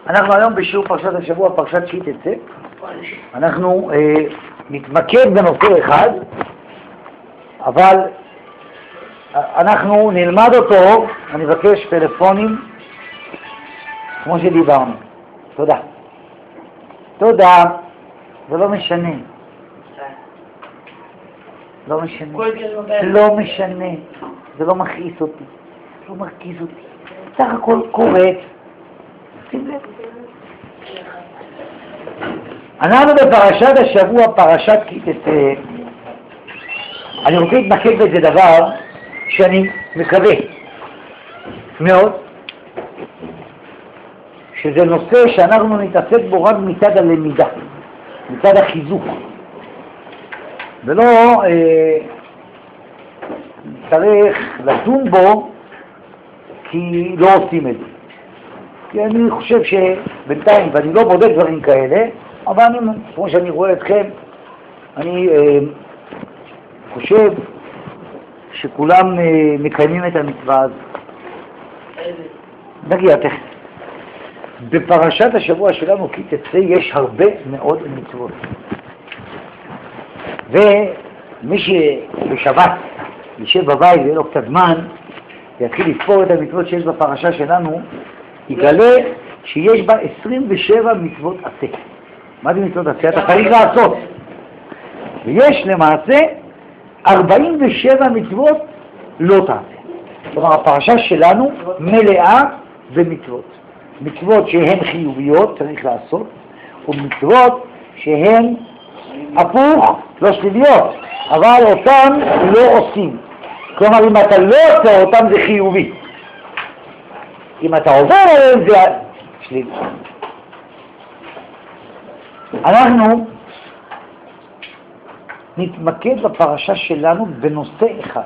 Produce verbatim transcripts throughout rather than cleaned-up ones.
אנחנו היום בשיעור פרשת השבוע, פרשת כי תצא. אנחנו אה, נתמקד בנושא אחד, אבל אנחנו נלמד אותו. אני מבקש טלפונים כמו שדיברנו. תודה. תודה. זה לא משנה. לא משנה. לא משנה. זה לא מכעיס אותי. לא מרגיז אותי. סך הכל קורה. שים לב. אנחנו בפרשת השבוע, פרשת כי תצא. אני רוצה להתמקד בזה דבר שאני מקווה מאוד שזה נושא שאנחנו נתעסק בו רק מצד הלמידה, מצד החיזוק, ולא אה, צריך לדון בו כי לא עושים את זה. כי אני חושב שבינתיים, ואני לא בודק דברים כאלה, אבל אני, כמו שאני רואה אתכם, אני אה, חושב שכולם אה, מקיימים את המצווה הזאת. נגיע תכף. בפרשת השבוע שלנו כי תצא יש הרבה מאוד מצוות. ומי שבשבת יישב בבית ויהיה לו קצת זמן, יתחיל לספור את המצוות שיש בפרשה שלנו, יגלה שיש בה עשרים ושבע מצוות עשה. מה זה מצוות עשה? אתה צריך לעשות. ויש למעשה ארבעים ושבע מצוות לא תעשה. כלומר, הפרשה שלנו מלאה במצוות. מצוות שהן חיוביות, צריך לעשות, ומצוות שהן הפוך, לא שליליות, אבל אותן לא עושים. כלומר, אם אתה לא עושה אותם זה חיובי. אם אתה עובר עליהם זה שלילי. אנחנו נתמקד בפרשה שלנו בנושא אחד.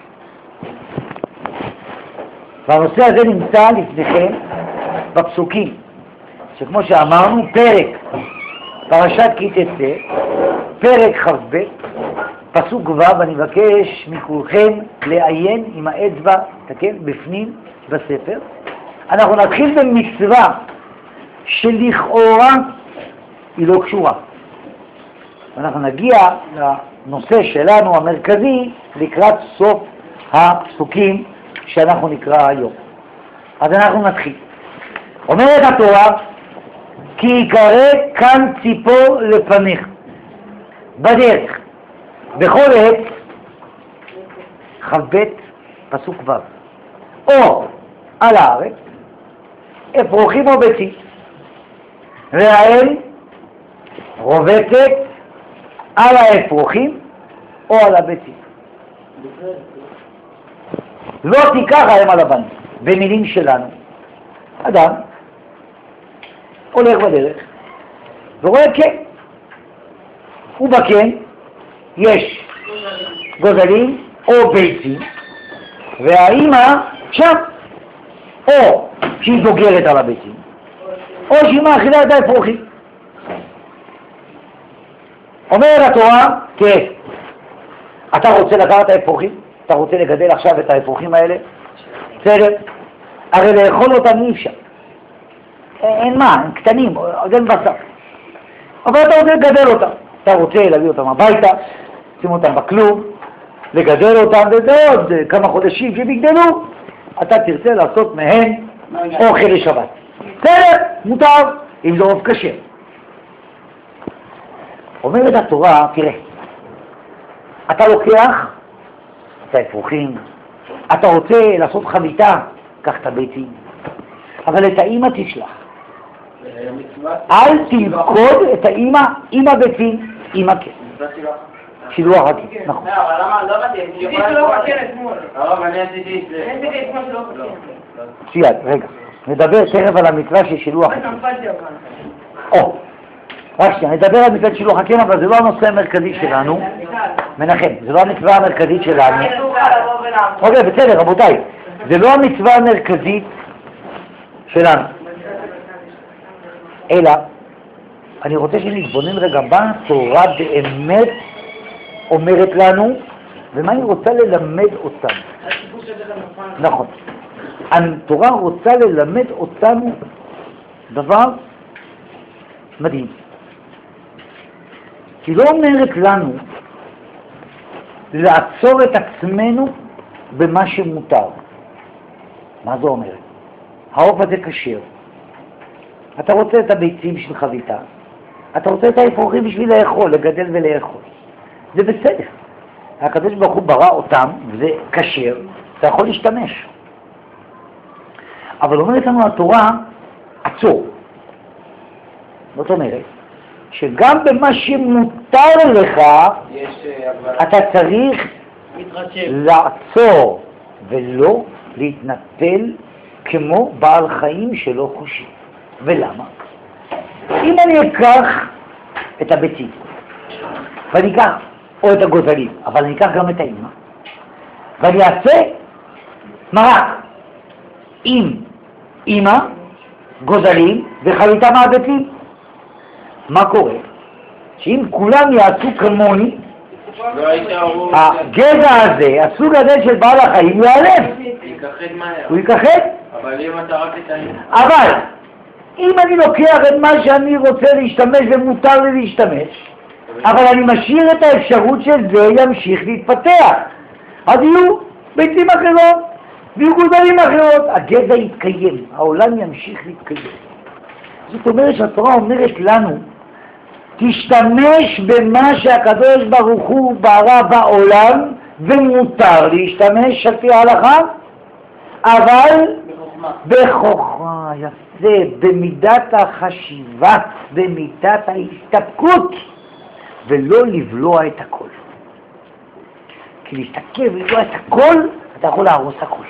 והנושא הזה נמצא לפניכם בפסוקים, שכמו שאמרנו, פרק פרשת כי תצא, פרק ח"ב, פסוק ו', אני מבקש מכולכם לעיין עם האצבע, תקן, בפנים בספר. אנחנו נתחיל במצווה שלכאורה היא לא קשורה. אנחנו נגיע לנושא שלנו המרכזי לקראת סוף הפסוקים שאנחנו נקרא היום. אז אנחנו נתחיל. אומרת התורה, כי יקרא כאן ציפור לפניך, בדרך, בכל עת, כ"ב, פסוק ו', או על הארץ, אפרוחים או ביצים, והאל רובצת על האפרוחים או על הביצים. לא תיקח האם על הבנים. במילים שלנו, אדם הולך בדרך ורואה כן, ובכן יש גוזלים או ביצים, והאימא שם, או שהיא דוגרת על הביצים או שהיא מאכילה את האפרוחים. אומרת התורה, כן, אתה רוצה לקחת את האפרוחים? אתה רוצה לגדל עכשיו את האפרוחים האלה? בסדר? הרי לאכול אותם אי אפשר. אין מה, הם קטנים, אז אין בשר. אבל אתה רוצה לגדל אותם. אתה רוצה להביא אותם הביתה, שים אותם בכלוב, לגדל אותם, וזה עוד כמה חודשים שהם יגדלו, אתה תרצה לעשות מהם אוכל לשבת. בסדר, מותר, אם זה רוב כשר. אומרת התורה, תראה, אתה לוקח את האפרוחים, אתה רוצה לעשות חביתה, קח את הביצים, אבל את האמא תשלח. אל תלכוד את האמא עם הביצים, עם הכן. שילוח הכן, נכון. אבל למה, לא באתי, אני יכולה לא בכן אתמול. הרב, אני עשיתי את זה. אני עשיתי אתמול שלא בכן. שיעד, רגע, נדבר תכף על המצווה של שילוח הכן. או, רק שנייה, נדבר על מצוות שילוח הכן, אבל זה לא הנושא המרכזי שלנו. מנחם, זה לא המצווה המרכזית שלנו. אוקיי, בסדר, רבותיי, זה לא המצווה המרכזית שלנו. אלא, אני רוצה שנתבונן רגע מה התורה באמת אומרת לנו, ומה היא רוצה ללמד אותנו. נכון. התורה רוצה ללמד אותנו דבר מדהים. היא לא אומרת לנו לעצור את עצמנו במה שמותר. מה זה אומרת? העוף הזה כשר. אתה רוצה את הביצים של חביתה. אתה רוצה את האפרוחים בשביל לאכול, לגדל ולאכול. זה בסדר. הקדוש ברוך הוא ברא אותם, וזה כשר, אתה יכול להשתמש. אבל אומרת לנו התורה, עצור. זאת אומרת, שגם במה שמותר לך, יש, אתה צריך לעצור ולא להתנטל כמו בעל חיים שלא חושב. ולמה? אם אני אקח את הביצים, ואני אקח, או את הגוזלים, אבל אני אקח גם את האמא, ואני אעשה מרק עם אמא, גוזלים וחביתה מהביצים. מה קורה? שאם כולם יעשו כמוני, הגזע הזה, הסוג הזה של בעל החיים ייעלם. הוא ייכחד. אבל אם אתה רק את האמא. אבל אם אני לוקח את מה שאני רוצה להשתמש ומותר לי להשתמש, אבל אני משאיר את האפשרות שזה ימשיך להתפתח, אז יהיו ביצים אחרות ויהיו גוזלים אחרות, הגזע יתקיים, העולם ימשיך להתקיים. זאת אומרת שהתורה אומרת לנו, תשתמש במה שהקדוש ברוך הוא ברא בעולם ומותר להשתמש על פי ההלכה, אבל בחוכמה, יפה, במידת החשיבה, במידת ההסתפקות, ולא לבלוע את הכל. כי להסתכל ולבלוע את הכל, אתה יכול להרוס הכל.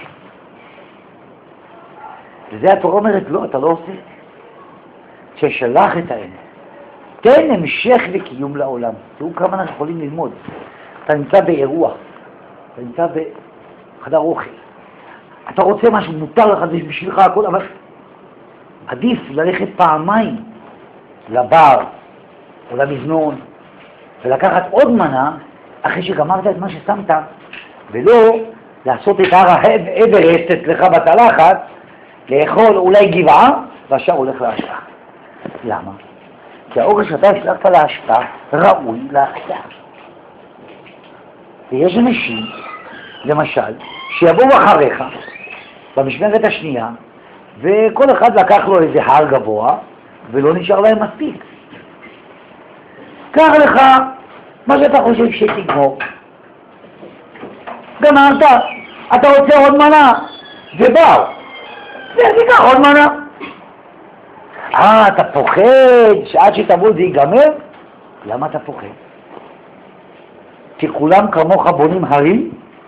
וזה התורה אומרת, לא, אתה לא עושה. ששלח את האלה. תן המשך וקיום לעולם. תראו כמה אנחנו יכולים ללמוד. אתה נמצא באירוע, אתה נמצא בחדר אוכל. אתה רוצה משהו, מותר לך, זה בשבילך הכל, אבל עדיף ללכת פעמיים לבר או למזנון ולקחת עוד מנה אחרי שגמרת את מה ששמת, ולא לעשות את הר האברסט אצלך בתלחת, לאכול אולי גבעה והשאר הולך להשפעה. למה? כי האוכל שאתה השלחת להשפעה ראוי להחזר. ויש אנשים, למשל, שיבואו אחריך במשמרת השנייה, וכל אחד לקח לו איזה הר גבוה, ולא נשאר להם מספיק. קח לך מה שאתה חושב שתגמור. גמרת, אתה רוצה עוד מנה, ובאו, ותיקח עוד מנה. אה, אתה פוחד שעד שתבוא זה ייגמר? למה אתה פוחד? כי כולם כמוך בונים הרים?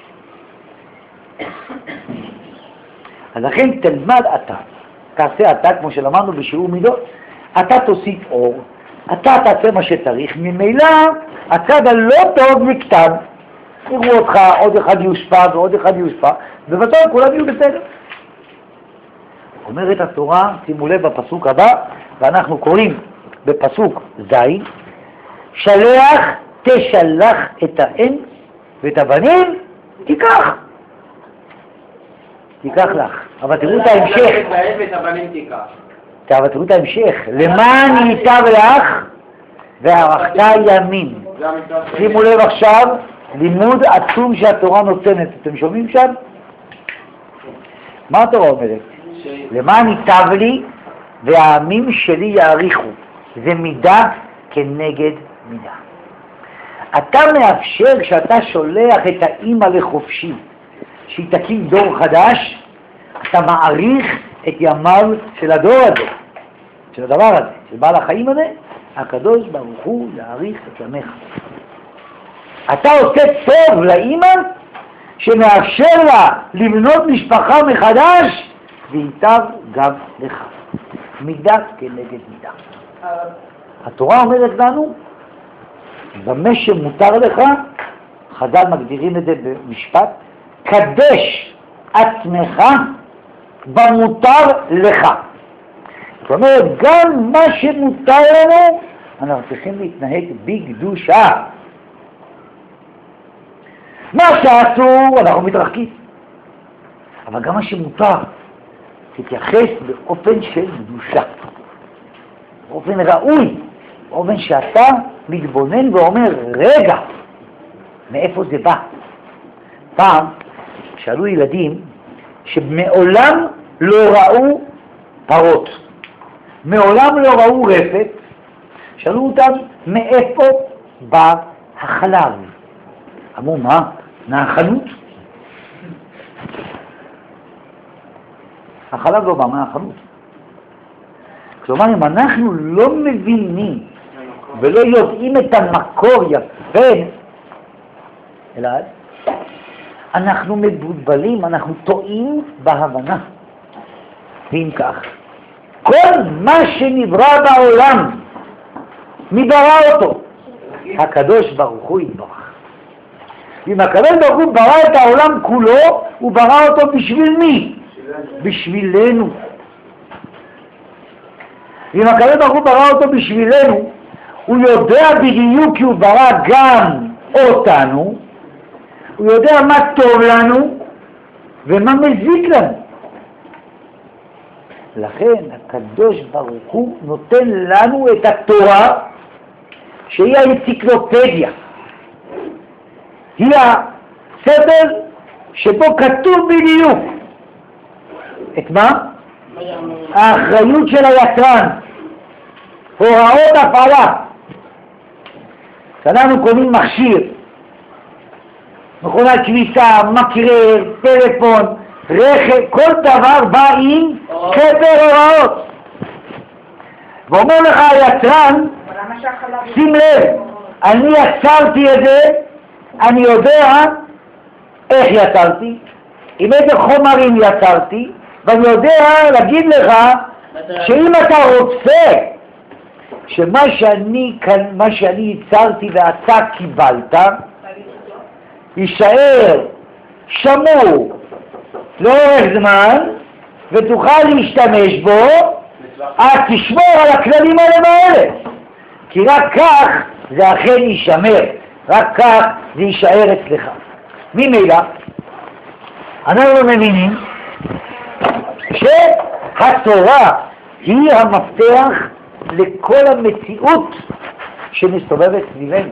אז לכן תלמד אתה, תעשה אתה כמו שלמדנו בשיעור מידות, אתה תוסיף אור, אתה תעשה מה שצריך, ממילא הצד הלא טוב מקטן, יראו אותך, עוד אחד יושפע ועוד אחד יושפע, ובסוף כולם יהיו בסדר. אומרת התורה, שימו לב בפסוק הבא, ואנחנו קוראים בפסוק זין, שלח תשלח את האם ואת הבנים תיקח. תיקח לך. אבל תראו את ההמשך. אבל תראו את ההמשך. למען ייטב לך וערכת ימין. שימו לב עכשיו, לימוד עצום שהתורה נותנת. אתם שומעים שם? מה התורה אומרת? למען ייטב לי והעמים שלי יעריכו. זה מידה כנגד מידה. אתה מאפשר כשאתה שולח את האמא לחופשי שהיא תקים דור חדש, אתה מעריך את ימיו של הדור הזה, של הדבר הזה, של בעל החיים הזה, הקדוש ברוך הוא יעריך את ימיך. אתה עושה טוב לאמא שמאפשר לה לבנות משפחה מחדש, וייטב גם לך. מידה כנגד מידה. התורה אומרת לנו, במה שמותר לך, חז"ל מגדירים את זה במשפט, קדש עצמך במותר לך. זאת אומרת, גם מה שמותר לנו, אנחנו צריכים להתנהג בקדושה. מה שאסור, אנחנו מתרחקים. אבל גם מה שמותר, תתייחס באופן של קדושה. באופן ראוי, באופן שאתה מתבונן ואומר, רגע, מאיפה זה בא? פעם שאלו ילדים שמעולם לא ראו פרות, מעולם לא ראו רפת, שאלו אותם מאיפה בא החלב. אמרו, מה? מהחנות? החלב לא בא מהחנות. כלומר, אם אנחנו לא מבינים ולא יודעים את המקור יפה, אלא אנחנו מבולבלים, אנחנו טועים בהבנה. ואם כך, כל מה שנברא בעולם, מי ברא אותו? הקדוש ברוך הוא יתברך. אם הקדוש ברוך הוא ברא את העולם כולו, הוא ברא אותו בשביל מי? בשבילנו. אם הקדוש ברוך הוא ברא אותו בשבילנו, הוא יודע בדיוק כי הוא ברא גם אותנו, הוא יודע מה טוב לנו ומה מזיק לנו. לכן הקדוש ברוך הוא נותן לנו את התורה שהיא האנציקלופדיה. היא הספר שבו כתוב בדיוק את מה? האחריות של היצרן, הוראות הפעלה. כשאנחנו קונים מכשיר, מכונת כביסה, מקרר, טלפון, רכב, כל דבר בא עם ספר הוראות. ואומר לך היצרן, שים לב, אני יצרתי את זה, אני יודע איך יצרתי, עם איזה חומרים יצרתי, ואני יודע להגיד לך שאם אתה רוצה שמה שאני, מה שאני יצרתי ואתה קיבלת יישאר שמור לאורך זמן ותוכל להשתמש בו, אז תשמור על הכללים האלה והאלה, כי רק כך זה אכן יישמר, רק כך זה יישאר אצלך. ממילא אנחנו מבינים שהתורה היא המפתח לכל המציאות שמסתובבת סביבנו.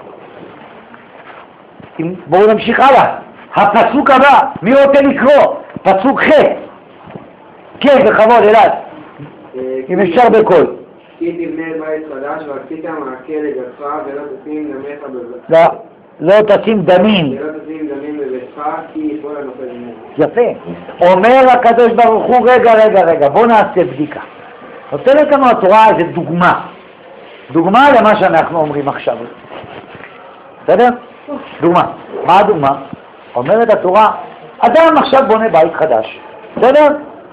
בואו נמשיך הלאה. הפסוק הבא, מי רוצה לקרוא? פסוק ח'. כן, בכבוד, אלעד. אם אפשר בקול. כי תבנה בית חדש ועשית מעקה לגדך ולא תשים דמיך בביתך. לא, לא תשים דמים. ולא תשים דמים בביתך כי יפול הנופל ממנו. יפה. אומר הקדוש ברוך הוא, רגע, רגע, רגע, בוא נעשה בדיקה. נותנת לנו התורה איזה דוגמה. דוגמה למה שאנחנו אומרים עכשיו. בסדר? דוגמה. מה הדוגמה? אומרת התורה, אדם עכשיו בונה בית חדש. בסדר?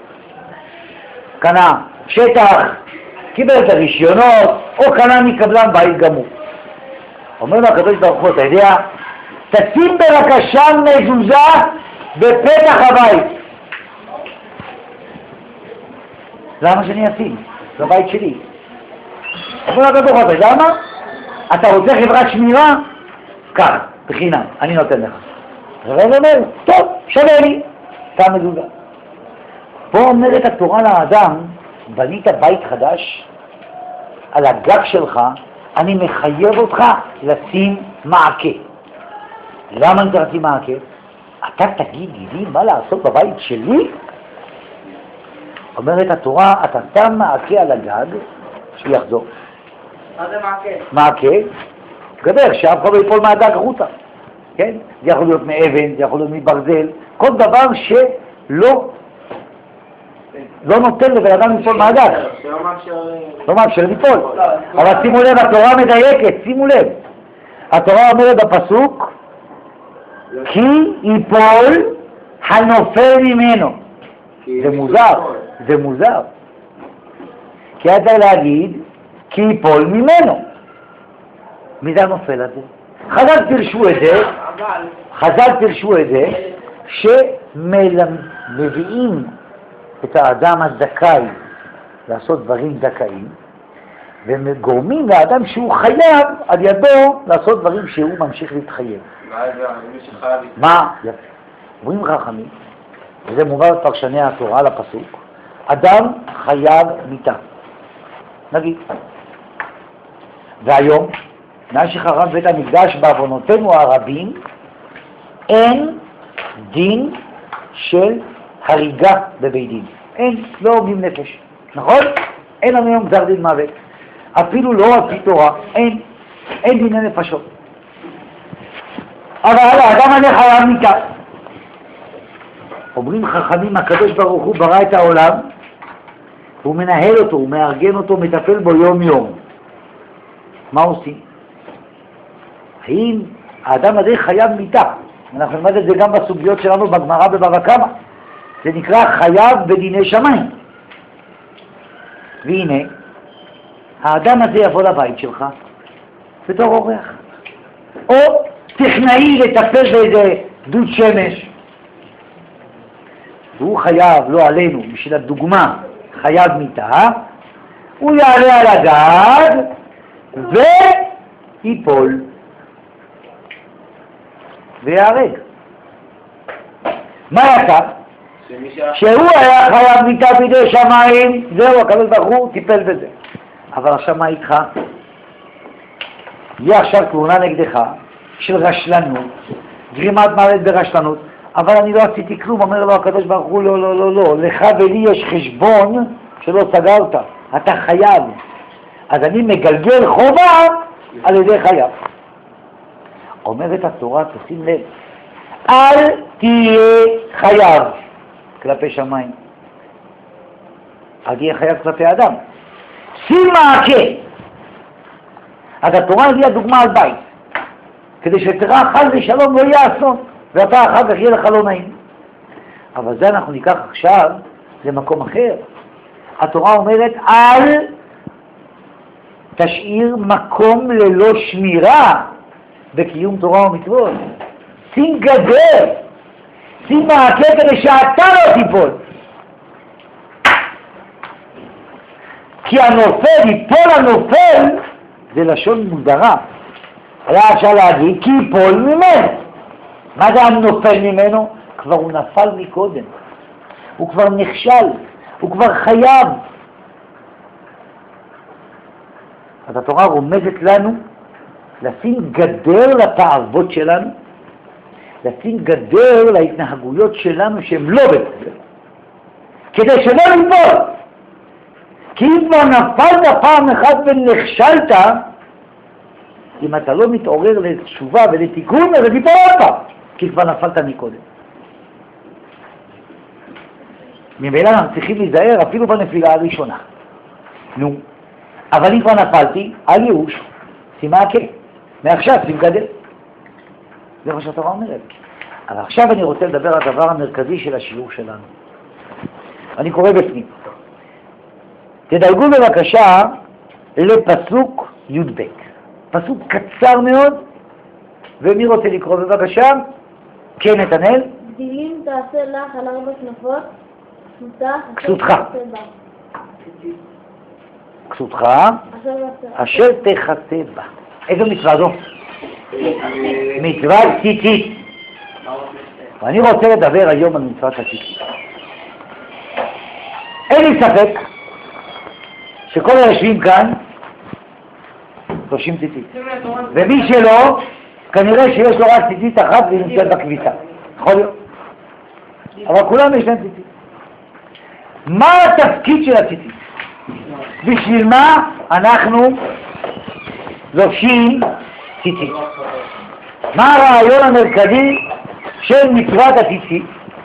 קנה שטח, קיבל את הרישיונות, או קנה מקבלן בית גמור. אומר לו הקדוש ברוך הוא, אתה יודע, תשים בבקשה מזוזה בפתח הבית. למה שאני אשים? זה הבית שלי. אומר לו הקדוש ברוך הוא, אתה יודע מה? אתה רוצה חברת שמירה? כך, בחינם, אני נותן לך. הרב אומר, טוב, שווה לי, אתה מזוזה. פה אומרת התורה לאדם, בנית בית חדש, על הגג שלך, אני מחייב אותך לשים מעקה. למה אני צריך לשים מעקה? אתה תגיד לי מה לעשות בבית שלי? אומרת התורה, אתה שם מעקה על הגג, שיחזור. מה זה מעקה? מעקה, גדר, שאף אחד לא יפול מהגג החוצה. כן? זה יכול להיות מאבן, זה יכול להיות מברזל, כל דבר שלא לא נותן לבן אדם ליפול מהגג. לא מאפשר ליפול. אבל שימו לב, התורה מדייקת, שימו לב. התורה אומרת בפסוק, כי ייפול הנופל ממנו. זה מוזר, זה מוזר. כי אתה להגיד, כי ייפול ממנו. מי זה הנופל הזה? חז"ל פירשו את זה, חז"ל פירשו את זה, שמביאים את האדם הזכאי לעשות דברים זכאים, וגורמים לאדם שהוא חייב על ידו לעשות דברים שהוא ממשיך להתחייב. מה? יפה. אומרים חכמים, וזה מובא בפרשני התורה לפסוק, אדם חייב מיתה. נגיד. והיום, מאז שחרב בית המקדש בעוונותינו הרבים, אין דין של הריגה בבית דין. אין, לא הורגים נפש, נכון? אין לנו היום גזר דין מוות. אפילו לא על פי תורה, אין, אין דיני נפשות. אבל האדם הזה חייב מיתה. אומרים חכמים, הקדוש ברוך הוא ברא את העולם, הוא מנהל אותו, הוא מארגן אותו, מטפל בו יום יום. מה עושים? האם האדם הזה חייב מיתה? אנחנו נלמד את זה גם בסוגיות שלנו בגמרא בבבא קמא. זה נקרא חייב בדיני שמיים. והנה, האדם הזה יבוא לבית שלך בתור אורח. או טכנאי לטפל באיזה דוד שמש. והוא חייב, לא עלינו, בשביל הדוגמה, חייב מיתה, הוא יעלה על הגג ויפול ויהרג. מה יצא? שהוא היה חייב מיתה בידי שמיים, זהו, הקדוש ברוך הוא טיפל בזה. אבל עכשיו מה איתך? יהיה עכשיו תלונה נגדך של רשלנות, גרימת מוות ברשלנות, אבל אני לא עשיתי כלום. אומר לו הקדוש ברוך הוא, לא, לא, לא, לא, לך ולי יש חשבון שלא סגרת, אתה חייב. אז אני מגלגל חובה על ידי חייב. אומרת התורה, תשים לב, אל תהיה חייב כלפי שמיים, אל תהיה חייב כלפי אדם. שים מעקה. אז התורה הביאה דוגמה על בית, כדי שתראה חס ושלום לא יהיה אסון, ואתה אחר כך יהיה לך לא נעים. אבל זה אנחנו ניקח עכשיו למקום אחר. התורה אומרת, אל תשאיר מקום ללא שמירה בקיום תורה ומצוות. שים גדר, שים מעקה כדי שאתה לא תיפול. כי הנופל, יפול הנופל, זה לשון מודרה. היה אפשר להגיד, כי יפול ממנו. מה זה הנופל ממנו? כבר הוא נפל מקודם. הוא כבר נכשל, הוא כבר חייב. אז התורה רומזת לנו לשים גדר לתאוות שלנו, לשים גדר להתנהגויות שלנו שהן לא בסדר, כדי שלא ניפול. כי אם כבר נפלת פעם אחת ונכשלת, אם אתה לא מתעורר לתשובה ולתיקון, אז תיפול עוד פעם, כי כבר נפלת מקודם. ממילא אנחנו צריכים להיזהר אפילו בנפילה הראשונה. נו, אבל אם כבר נפלתי, אל ייאוש, שים מעקה. מעכשיו שים גדר. זה מה שהתורה אומרת. אבל עכשיו אני רוצה לדבר על הדבר המרכזי של השיעור שלנו. אני קורא בפנים. תדלגו בבקשה לפסוק י"ב. פסוק קצר מאוד, ומי רוצה לקרוא בבקשה? כן, נתנאל? גדילים תעשה לך על ארבע כנפות, כסותך. כסותך, אשר תחטא בה. איזו מצווה זו? מצוות ציצית. ואני רוצה לדבר היום על מצוות הציצית. אין לי ספק שכל היושבים כאן לובשים ציצית. ומי שלא, כנראה שיש לו רק ציצית אחת והיא נמצאת בכביסה. יכול להיות. אבל כולם יש להם ציצית. מה התפקיד של הציצית? בשביל מה אנחנו לובשים ציצית? מה הרעיון המרכזי של מצוות הציצית?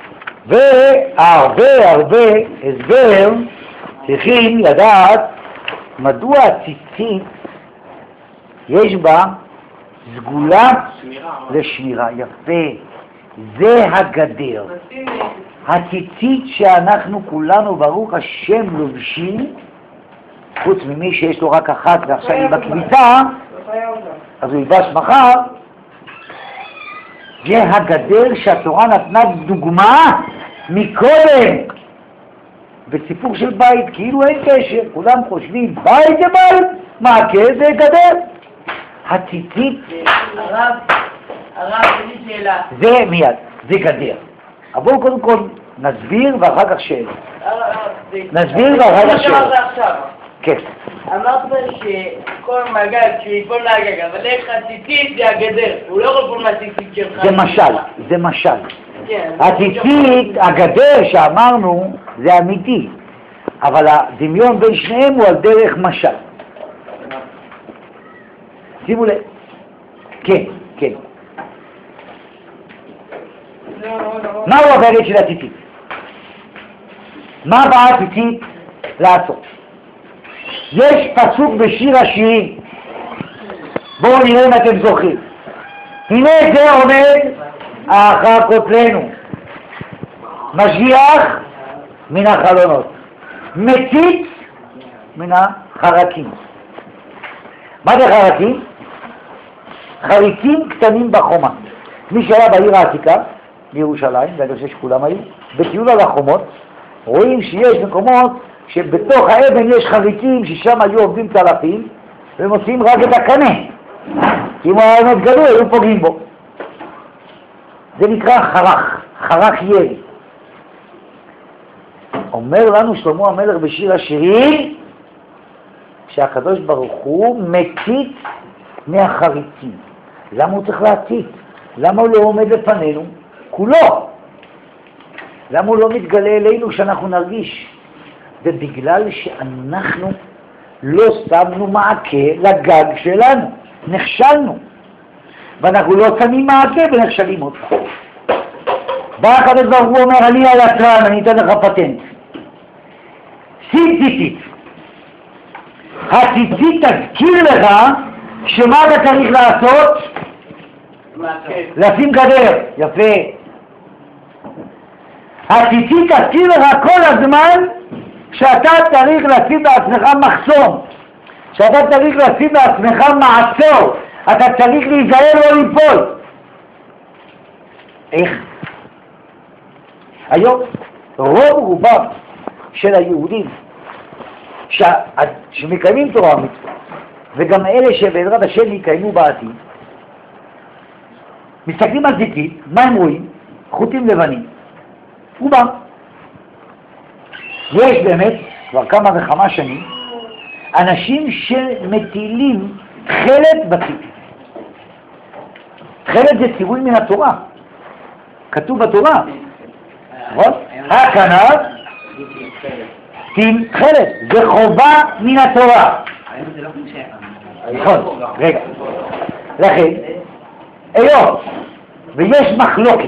והרבה הרבה הסבר צריכים לדעת מדוע הציצית יש בה סגולה לשמירה. יפה, זה הגדר. הציצית שאנחנו כולנו ברוך השם לובשים, חוץ ממי שיש לו רק אחת ועכשיו היא בכביסה, אז הוא ילבש מחר. זה הגדר שהתורה נתנה דוגמה מקודם. בסיפור של בית, כאילו אין קשר, כולם חושבים בית זה בית, מעקה זה גדר. הציצית הרב, הרב, אין לי שאלה. זה מיד, זה גדר. אבל בואו קודם כל נסביר ואחר כך שאלה. נסביר ואחר כך שאלה. כן. אמרת שכל מעגל, כשהוא יפול מהגג, אבל איך הציצית זה הגדר, הוא לא יכול לפול מהציצית שלך. זה משל, זה משל. כן. הציצית, הגדר שאמרנו, זה אמיתי, אבל הדמיון בין שניהם הוא על דרך משל. שימו לב. כן, כן. מהו הבגד של הציצית? מה באה הציצית לעשות? יש פסוק בשיר השירים, בואו נראה אם אתם זוכרים. הנה זה עומד אחר כותלנו, משגיח מן החלונות, מציץ מן החרקים. מה זה חרקים? חריקים קטנים בחומה. מי שהיה בעיר העתיקה, בירושלים, ואני חושב שכולם היו, בטיול על החומות, רואים שיש מקומות שבתוך האבן יש חריקים ששם היו עובדים צלפים ומוציאים רק את הקנה, כי אם הוא היה מאוד גדול היו פוגעים בו. זה נקרא חרך, חרך ירי. אומר לנו שלמה המלך בשיר השירים שהקדוש ברוך הוא מציץ מהחריקים. למה הוא צריך להציץ? למה הוא לא עומד לפנינו? כולו. למה הוא לא מתגלה אלינו שאנחנו נרגיש? זה בגלל שאנחנו לא שמנו מעקה לגג שלנו, נכשלנו. ואנחנו לא שמים מעקה ונכשלים אותך. בא הקדוש ברוך הוא אומר, אני היצרן, אני אתן לך פטנט. שים ציצית. הציצית תזכיר לך שמה אתה צריך לעשות? לשים גדר. יפה. הציצית תזכיר לך כל הזמן שאתה צריך לשים לעצמך מחסום, שאתה צריך לשים לעצמך מעצור, אתה צריך להיזהר לא ליפול. איך? היום רוב רובם של היהודים ש... שמקיימים תורה ומצוות, וגם אלה שבעזרת השם יקיימו בעתיד, מסתכלים על ציצית, מה הם רואים? חוטים לבנים. רובם. יש באמת, כבר כמה וכמה שנים, אנשים שמטילים חלת בציצית. חלת זה ציווי מן התורה. כתוב בתורה. נכון? הכנף, שים חלת. זה חובה מן התורה. נכון, רגע. לכן, היות, ויש מחלוקת.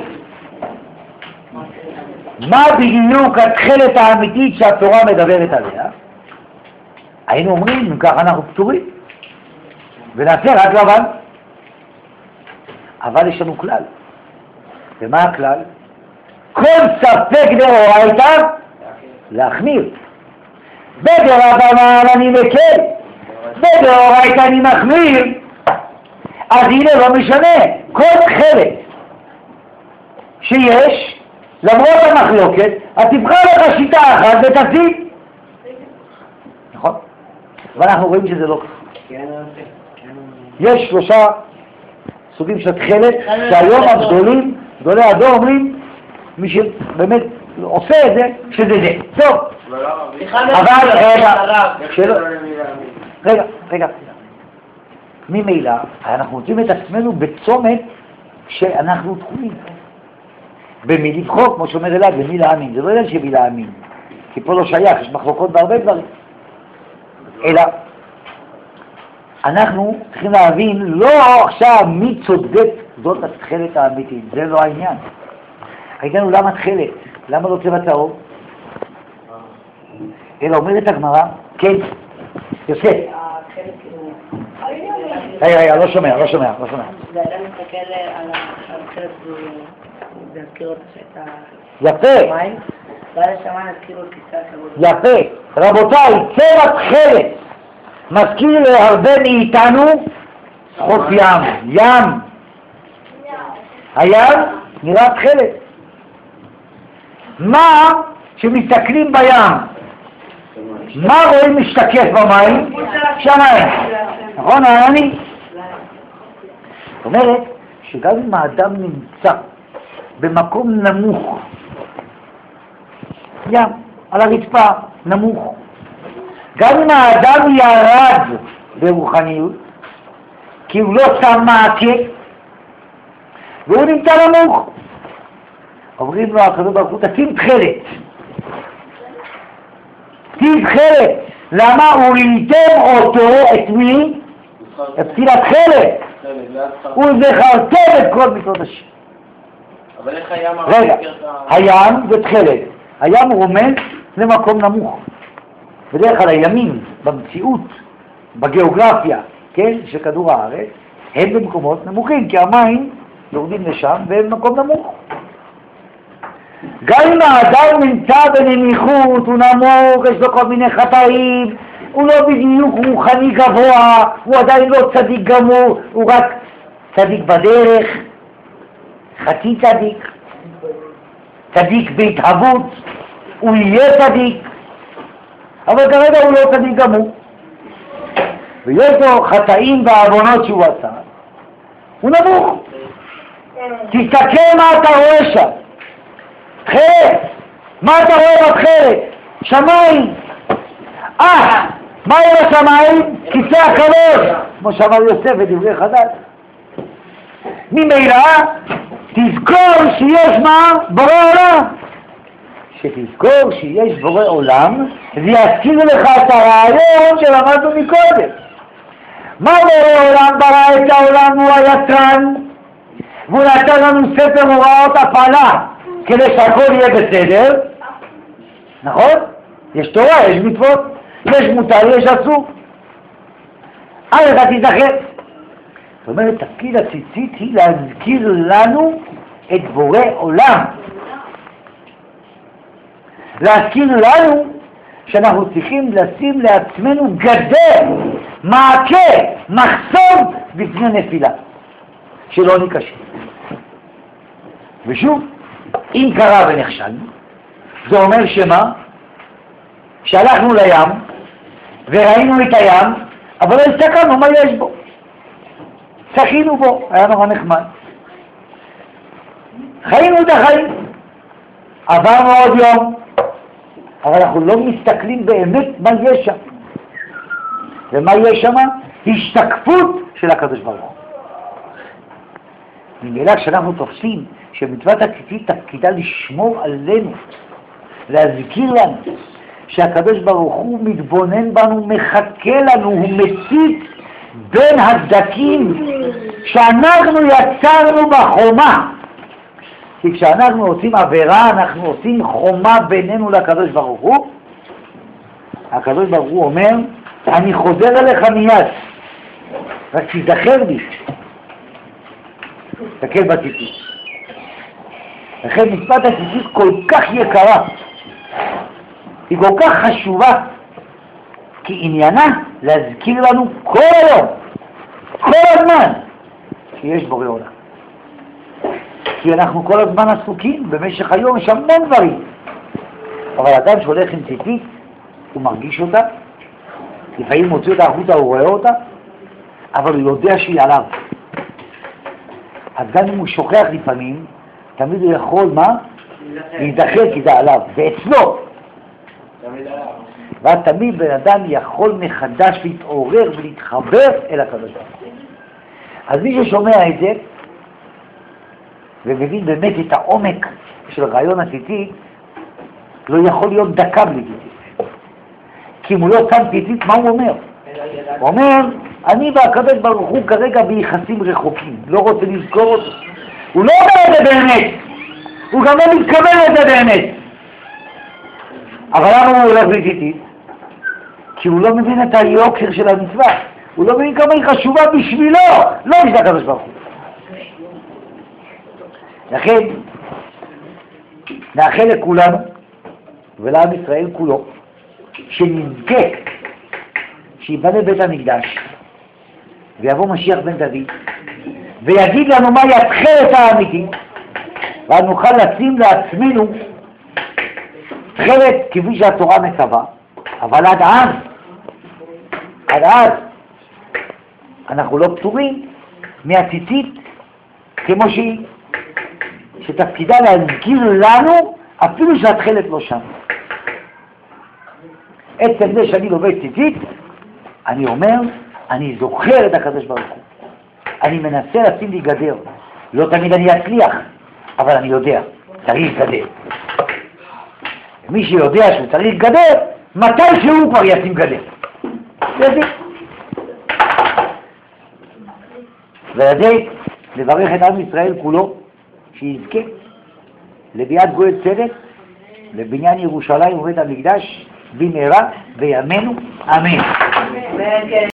מה בדיוק התכלת האמיתית שהתורה מדברת עליה? היינו אומרים, אם כך אנחנו פטורים, ונעשה רק לבן. אבל יש לנו כלל. ומה הכלל? כל ספק דאורייתא להחמיר. בדרבנן אני מקל, בדאורייתא אני מחמיר. אז הנה לא משנה, כל תכלת שיש, למרות המחלוקת, אז תבחר לך שיטה אחת ותשים. נכון? ואנחנו רואים שזה לא ככה. יש שלושה סוגים של תכלת, שהיום הגדולים, גדולי הדור אומרים, מי שבאמת עושה את זה, שזה זה. טוב. אבל רגע, רגע, רגע. ממילא, אנחנו מוצאים את עצמנו בצומת שאנחנו תחומים. במי לבחור, כמו שאומר אלעד, במי להאמין. זה לא עניין שמי להאמין, כי פה לא שייך, יש מחלוקות בהרבה דברים. אלא, אנחנו צריכים להבין, לא עכשיו מי צודק, זאת התכלת האמיתית, זה לא העניין. העניין הוא למה תכלת, למה לא צבע צהוב? אלא אומרת הגמרא, כן, יוסף. רגע, רגע, לא שומע, לא שומע, לא שומע. זה אדם מסתכל על התכלת ולהזכיר אותה שהייתה... יפה. ועל השמיים הזכירו את כיסא הכבוד. יפה. רבותיי, צבע תכלת מזכיר להרבה מאיתנו חוף ים. ים. הים נראה תכלת. מה שמסתכלים בים? מה רואים משתקף במים? שמיים. נכון, אני? זאת אומרת שגם אם האדם נמצא במקום נמוך, ים, על הרצפה, נמוך, גם אם האדם ירד ברוחניות, כי הוא לא שם מעקה, והוא נמצא נמוך. אומרים לו הקדוש ברוך הוא, תשים תכלת. תשים תכלת. למה? הוא ייתן אותו, את מי? את פתילת תכלת. הוא זכרתם את כל מצוות השם. אבל איך הים... רגע, הים זה תכלת. הים רומז למקום נמוך. בדרך כלל הימים, במציאות, בגיאוגרפיה, כן, של כדור הארץ, הם במקומות נמוכים, כי המים יורדים לשם והם במקום נמוך. גם אם האדם נמצא בנמיכות, הוא נמוך, יש לו כל מיני חטאים, הוא לא בדיוק רוחני גבוה, הוא עדיין לא צדיק גמור, הוא רק צדיק בדרך, חצי צדיק, צדיק בהתהוות, הוא יהיה צדיק, אבל כרגע הוא לא צדיק גמור. ויש לו חטאים והעוונות שהוא עשה, הוא נמוך. תסתכל מה אתה רואה שם. תכלת, מה אתה רואה בתכלת? שמיים. אה, מה יהיה השמיים? כיסא הכבוד, כמו שאמר יוסף בדברי חז"ל. ממילא תזכור שיש מה? בורא עולם. שתזכור שיש בורא עולם, ויזכיר לך את הרעיון שלמדנו מקודם. מה בורא עולם ברא את העולם? הוא היצרן, והוא נתן לנו ספר הוראות הפעלה כדי שהכל יהיה בסדר, נכון? יש תורה, יש מצוות, יש מותר, יש אסור. אל לך תזכר. זאת אומרת, תפקיד הציצית היא להזכיר לנו את בורא עולם. להזכיר לנו שאנחנו צריכים לשים לעצמנו גדר, מעקה, מחסום בפני נפילה, שלא ניקשל. ושוב, אם קרה ונכשלנו, זה אומר שמה? שהלכנו לים וראינו את הים, אבל לא הסתכלנו מה יש בו. צחינו בו, היה נורא נחמד. חיינו את החיים. עברנו עוד יום, אבל אנחנו לא מסתכלים באמת מה יש שם. ומה יש שם? השתקפות של הקדוש ברוך הוא. ממילא כשאנחנו תופסים שמצוות הציצית תפקידה לשמור עלינו, להזכיר לנו שהקדוש ברוך הוא מתבונן בנו, מחכה לנו, הוא מציץ בין הסדקים שאנחנו יצרנו בחומה. כי כשאנחנו עושים עבירה, אנחנו עושים חומה בינינו לקדוש ברוך הוא. הקדוש ברוך הוא אומר, אני חוזר אליך מיד, רק תזכר לי. תסתכל בציצית. לכן מצוות הציצית כל כך יקרה, היא כל כך חשובה, כי עניינה להזכיר לנו כל היום, כל הזמן, שיש בורא עולם. כי אנחנו כל הזמן עסוקים, במשך היום יש המון דברים. אבל אדם שהולך עם ציצית, הוא מרגיש אותה, לפעמים מוציא אותה החוצה, הוא רואה אותה, אבל הוא יודע שהיא עליו. אז גם אם הוא שוכח לפעמים, תמיד הוא יכול, מה? להיזכר כי זה עליו, זה אצלו. ואז תמיד בן אדם יכול מחדש להתעורר ולהתחבר אל הקדוש ברוך הוא. אז מי ששומע את זה, ומבין באמת את העומק של רעיון הציצית, לא יכול להיות דקה בלי ציצית. כי אם הוא לא שם ציצית, מה הוא אומר? הוא אומר, אני והקדוש ברוך הוא כרגע ביחסים רחוקים, לא רוצה לזכור אותו. הוא לא אומר את זה באמת, הוא גם לא מתכוון את זה באמת. אבל למה הוא הולך בלי ציצית? כי הוא לא מבין את היוקר של המצווה, הוא לא מבין כמה היא חשובה בשבילו, לא בשביל הקדוש ברוך הוא. לכן, נאחל לכולנו ולעם ישראל כולו, שנזכה שיבנה בית המקדש, ויבוא משיח בן דוד, ויגיד לנו מה התכלת האמיתי, ואז נוכל לשים לעצמנו תכלת כפי שהתורה מצווה, אבל עד אז, עד אז, אנחנו לא פטורים מהציצית כמו שהיא, שתפקידה להזכיר לנו אפילו שהתכלת לא שם. עצם זה שאני לובש ציצית, אני אומר, אני זוכר את הקדוש ברוך הוא. אני מנסה לשים לי גדר. לא תמיד אני אצליח, אבל אני יודע, צריך גדר. מי שיודע שהוא צריך גדר, מתי שהוא כבר ישים גדר. זה וידי לברך את עם ישראל כולו, שיזכה לביאת גואל צדק, לבניין ירושלים ובית המקדש, במהרה בימינו, אמן.